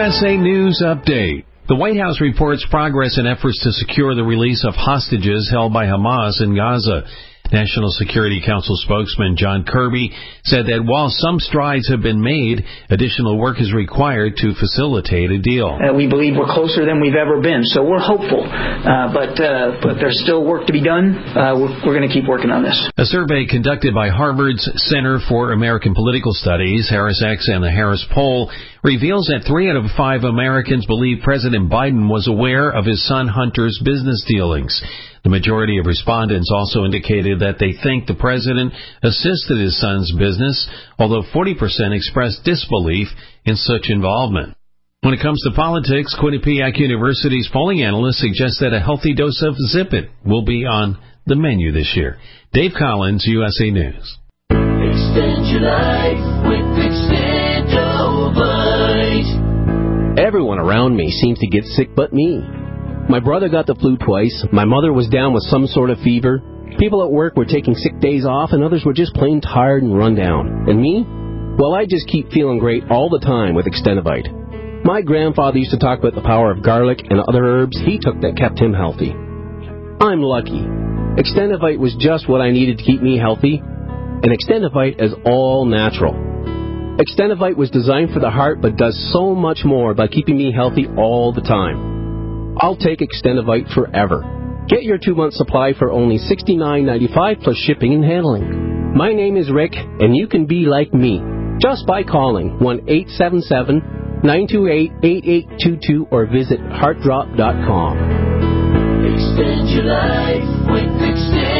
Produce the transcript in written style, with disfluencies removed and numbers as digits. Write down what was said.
USA News Update. The White House reports progress in efforts to secure the release of hostages held by Hamas in Gaza. National Security Council spokesman John Kirby said that while some strides have been made, additional work is required to facilitate a deal. We believe we're closer than we've ever been, so we're hopeful. But there's still work to be done. We're going to keep working on this. A survey conducted by Harvard's Center for American Political Studies, HarrisX, and the Harris Poll reveals that 3 out of 5 Americans believe President Biden was aware of his son Hunter's business dealings. The majority of respondents also indicated that they think the president assisted his son's business, although 40% expressed disbelief in such involvement. When it comes to politics, Quinnipiac University's polling analyst suggests that a healthy dose of Zip It will be on the menu this year. Dave Collins, USA News. Extend your life with Extendovite. Everyone around me seems to get sick but me. My brother got the flu twice, my mother was down with some sort of fever, people at work were taking sick days off, and others were just plain tired and run down. And me? Well, I just keep feeling great all the time with Extendovite. My grandfather used to talk about the power of garlic and other herbs he took that kept him healthy. I'm lucky. Extendovite was just what I needed to keep me healthy, and Extendovite is all natural. Extendovite was designed for the heart but does so much more by keeping me healthy all the time. I'll take Extendovite forever. Get your 2-month supply for only $69.95 plus shipping and handling. My name is Rick, and you can be like me just by calling 1-877-928-8822 or visit heartdrop.com. Extend your life with Extend.